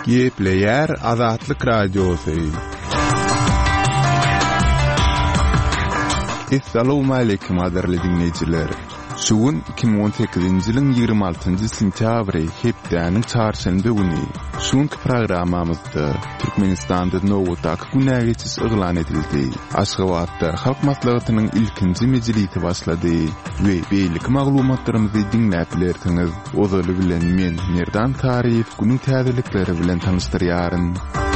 Gepleyer Azatlyk Radiosu. Assalamu alaykum aderli dinleyijiler. Şugun 2018-nji ýylyň 26-njy sentýabry hepdäniň çarşamba güni. Şuňky programmamyzda Türkmenistanda nowatdaky günä geçiş eglan edildi. Aşgabatda halk maslahatynyň ilkinji mejlisi başlady we beýlik maglumatlarymyzy dinläp bilersiňiz. Ozaly bilen men Merdan Tarif günüň täzelikleri bilen tanıştyrýaryn.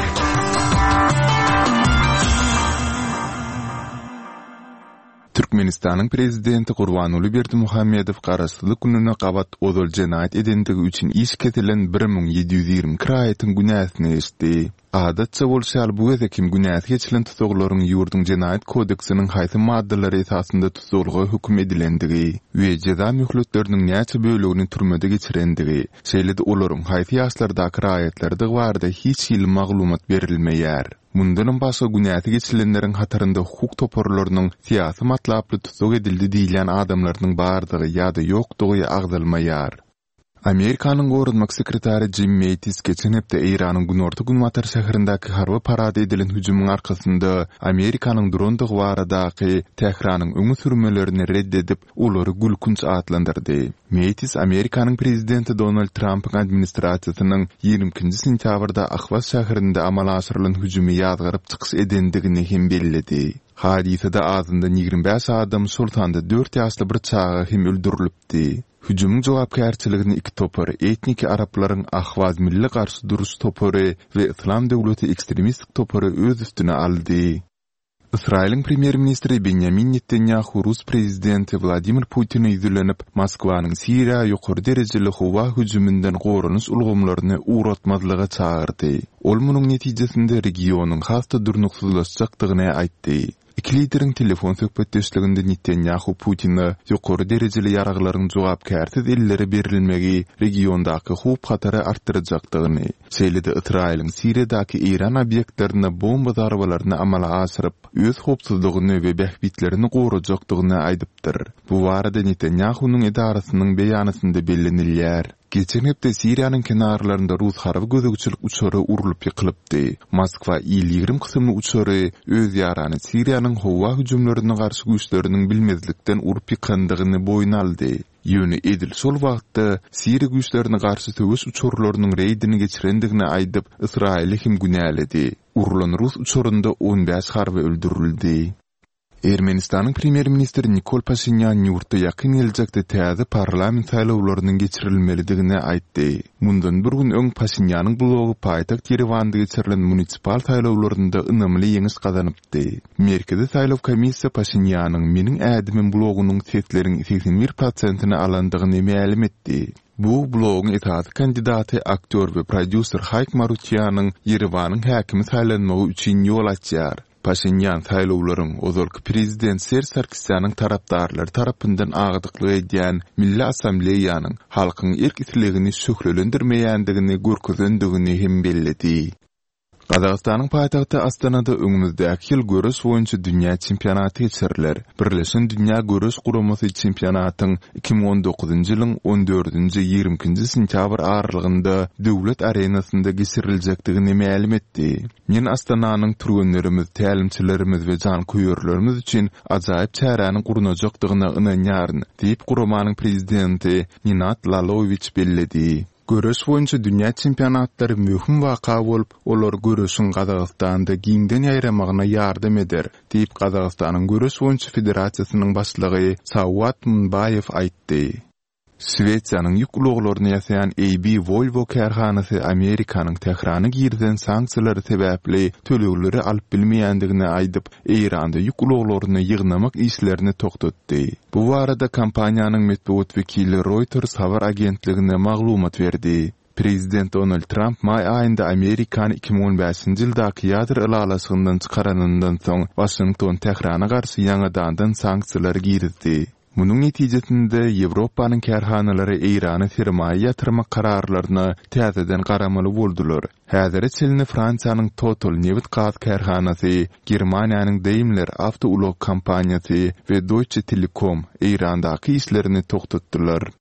Türkmenistanyň prezidenti Gurbanuly Berdimuhammedow garaşsyzlyk gününe gabat ozal jenaýat edendigi üçin iş ketilen 1720 kiraýatyň günäsini eşdi. Adatça bolşal bu wede kim günäs geçilen tutuglaryň ýurdun jenaýat kodeksiniň haýsy maddalary esasynda tutulgy hüküm edilendigi we jeza möhletleriniň näçe bölegini türmede geçirendigi, şeýle-de olaryň haýsy ýaşlardaky raýatlarda barada hiç ýyl maglumat berilmeýär. Mundan başga günäti geçilenleriň hatarynda hukuk toporlarynyň siýasy matlaply tutug edildi diýilen adamlaryň bardygy ýa-da ýokdugy agdalmaýar. Amerikanyň gorunmak sekretary Jim Mattis geçen hepde Iranyň günorta Günwatar şäherindäki harby parada edilen hüjümyň arkasynda Amerikanyň drondygy baradaky Tehranyň öňe sürmelerini reddedip olary gülkünç atlandyrdy. Mattis Amerikanyň prezidenti Donald Trump'yň administrasiýasynyň 20-nji sentýabrda Ahvaz şäherinde amala aşyrylan hüjümi ýazgaryp çykyş edendigini hem bellidi. Hadisede azynda 25 adam sultanda 4 ýaşly bir çaga hem öldürilipdi. Hüjümüň jogapkärçiligini iki topar, etnik araplaryň Ahvaz milli garşy duruş topary we İslam döwleti ekstremistik topary öz üstüne aldy. Israýlyň premier ministri Benjamin Netanyahu Rus prezidenti Vladimir Putin'e ýüzlenip Moskwanyň Siriýa ýokary derejeli howa hüjümünden gorunuş ulgamlaryny uğratmazlyga çağırdy. Ol munyň netijesinde regionyň hasda durnuksuzlaşjakdygyny aýtdy. İki lideriň telefon söhbetdeşliginde Netanyahu Putin'e ýokary derejeli ýaraglaryň jogapkärsiz elleri berilmegi regiondaky howp hatary artdyrajakdygyny, şeýle-de Israýlyň Siriýadaky Iran obyektlerine bomba zarbalaryny amala aşyryp, öz howpsuzlygyny we bähbitlerini gorajakdygyny aýdypdyr. Bu barada Netanyahu'nun edarasynyň beýanysynda bellenilýär. Geçen hepde Siriýanyň kenarlarynda Rus harby gözegçilik uçary urulyp ýykylypdy. Moskwa il-20 kysymly uçary öz ýarany Siriýanyň howa hüjümlerine garşy güýçleriniň bilmezlikden urup ýykandygyny boýuna aldy. Ýöne edil şol wagtda Siriýa güýçlerine garşy töwüş uçurlarynyň reýdini geçirendigini aýdyp Israýly hem günäledi. Urulan Rus uçurynda 15 harby öldürildi. Ermenistanyň premier ministri Nikol Pashinyan ýurtda ýakyn geljekde täze parlament saýlawlarynyň geçirilmelidigini aýtdy. Mundan bir gün öň Pashinyanyň blogy paýtagt Yerewanda geçirilen munisipal saýlawlarynda ynamly ýeňiş gazanypdy. Merkezi saýlaw komissiýa Pashinyanyň meniň ädimim blogynyň setleriň 81%-ni alandygyny ma'lum etdi. Bu blogyň etat kandidaty aktyor we prodüser Hayk Marutiyanyň Yerewanyň häkimi saýlanmagy üçin ýol açýar. Pashinyan saýlawlaryň ozalky prezident Ser Sarkisyanyň tarapdarlary tarapyndan agdyklyk edýän Milli Assambleýanyň halkyň erk islegini söhrelendirmeýändigini görkezendigini hem belledi. Gazagystanyň paýtagty Astanada öňümüzdäki ýyl görüş boýunça dünýä çempionaty geçiriler. Birleşen Dünýä Görüş Guramasy çempionatyň 2019-njy ýylyň 14-nji 20-nji sentýabr aralygynda döwlet arenasynda geçiriljekdigini ma'lum etdi. Men Astananyň turgenlerimiz, tälimçilerimiz we jan köýerlerimiz üçin ajaýyp çäräniň gurulajakdygyna ynanýaryn, diýip Guramanyň prezidenti Ninat Laloviç belledi. Görüş boýunça dünýä çempionatlary möhüm waka bolup, olar görüşüň Gazagystanda giňden ýaýramagyna ýardam eder, diýip Gazagystanyň Görüş boýunça federasiýasynyň başlygy Sawat Munbayew aýtdy. Swediýanyň ýük uluglaryny ýasaýan AB Volvo kärhanasy Amerikanyň Tehrany girden sanksiýalary sebäpli tölegleri alyp bilmeýändigini aýdyp, Iranda ýük uluglaryny ýygnamak işlerini toktatdy. Bu barada kompaniýanyň medeniýet wekili Reuters habar agentligine maglumat berdi. Prezident Donald Trump may aýynda Amerikany 2015-nji ýyldaky ýadyr ýalaşygyndan çykaranyndan soň Washington Tehrana garşy ýangadan sanksiýalar girdi. Munun netijesinde Ýewropanyň kärhanalary Irany sermaýe ýatyrmak kararlaryna täzeden garamaly boldular. Häzir çelini Fransiýanyň Total Neft gaz kärhanasy, Germaniýanyň Daimler Autoulog kompaniýasy we Deutsche Telekom Irandaky işlerini toktatdylar.